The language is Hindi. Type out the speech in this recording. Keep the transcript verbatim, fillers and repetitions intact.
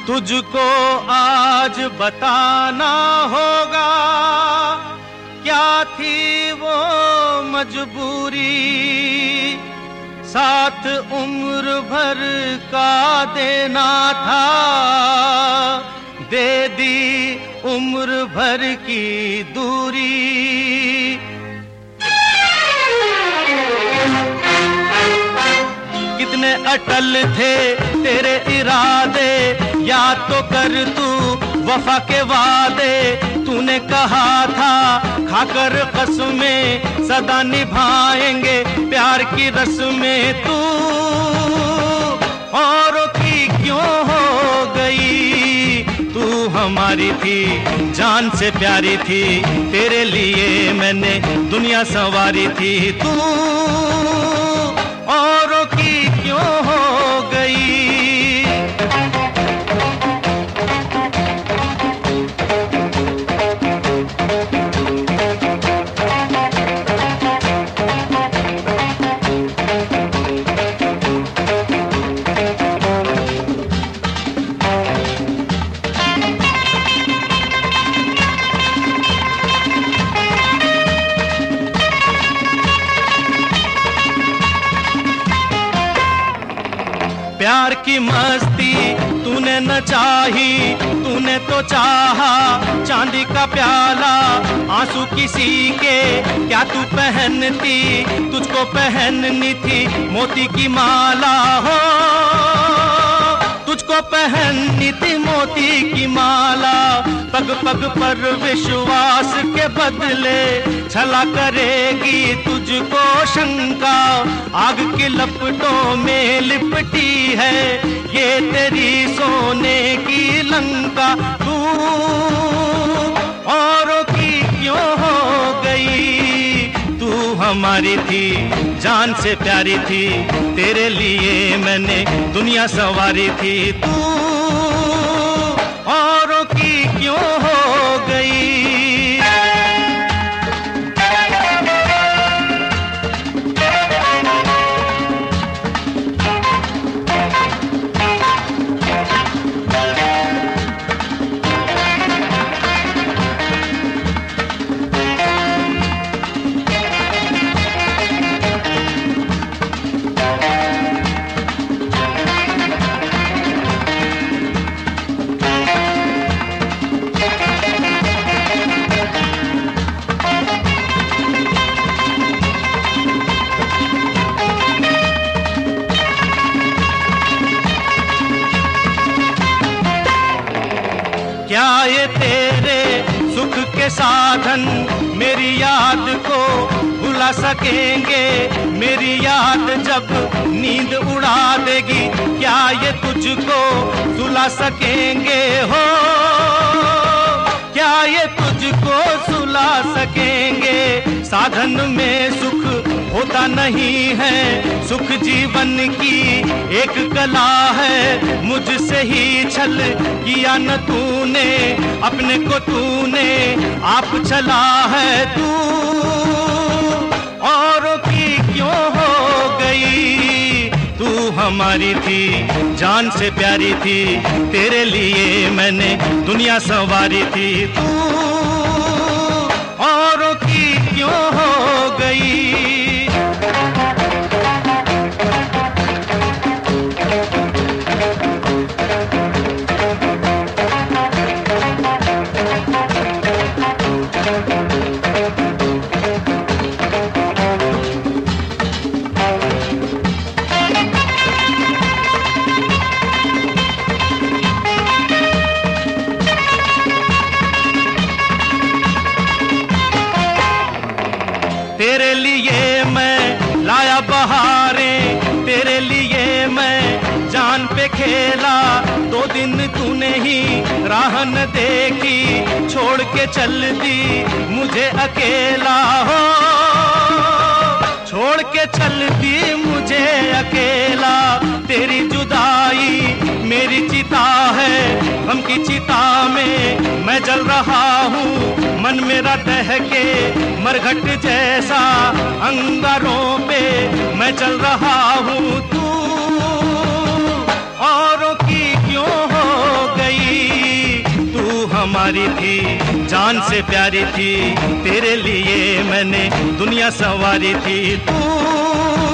तुझको आज बताना होगा क्या थी वो मजबूरी, साथ उम्र भर का देना था, दे दी उम्र भर की दूरी। कितने अटल थे तेरे इरादे, याद तो कर तू वफा के वादे। तूने कहा था खाकर कसमें सदा निभाएंगे प्यार की रस्में। तू औरों की क्यों हो गई, तू हमारी थी जान से प्यारी थी, तेरे लिए मैंने दुनिया संवारी थी। तू औरों की क्यों हो गई। प्यार की मस्ती तूने न चाही, तूने तो चाहा चांदी का प्याला। आंसू किसी के क्या तू पहनती, तुझको पहननी थी मोती की माला। हो तुझको पहननी थी मोती की माला। पग पग पर विश्वास के बदले छला करेगी तुझको शंका। आग की लपटों में लिपटी है ये तेरी सोने की लंका। तू औरों की क्यों हो गई, तू हमारी थी जान से प्यारी थी, तेरे लिए मैंने दुनिया संवारी थी। तू औरों की क्यों हो गई। क्या ये तेरे सुख के साधन मेरी याद को भुला सकेंगे। मेरी याद जब नींद उड़ा देगी, क्या ये तुझको सुला सकेंगे। हो क्या ये तुझको सुला सकेंगे। साधन में सुख होता नहीं है, सुख जीवन की एक कला है। मुझसे ही छल किया न तूने, अपने को तूने आप छला है। तू औरों की क्यों हो गई, तू हमारी थी जान से प्यारी थी, तेरे लिए मैंने दुनिया संवारी थी। तू औरों की क्यों हो गई। तेरे लिए मैं लाया बहारें, तेरे लिए मैं जान पे खेला। दो दिन तूने ही राह न देखी, छोड़ के चल दी मुझे अकेला। हो छोड़ के चल दी मुझे अकेला। तेरी जुदाई मेरी चिता है, गम की चिता में मैं जल रहा हूँ। मन मेरा दहके मरघट जैसा, अंगारों पे मैं चल रहा हूँ। तू औरों की क्यों हो गई। हमारी थी, जान से प्यारी थी, तेरे लिए मैंने दुनिया संवारी थी। तू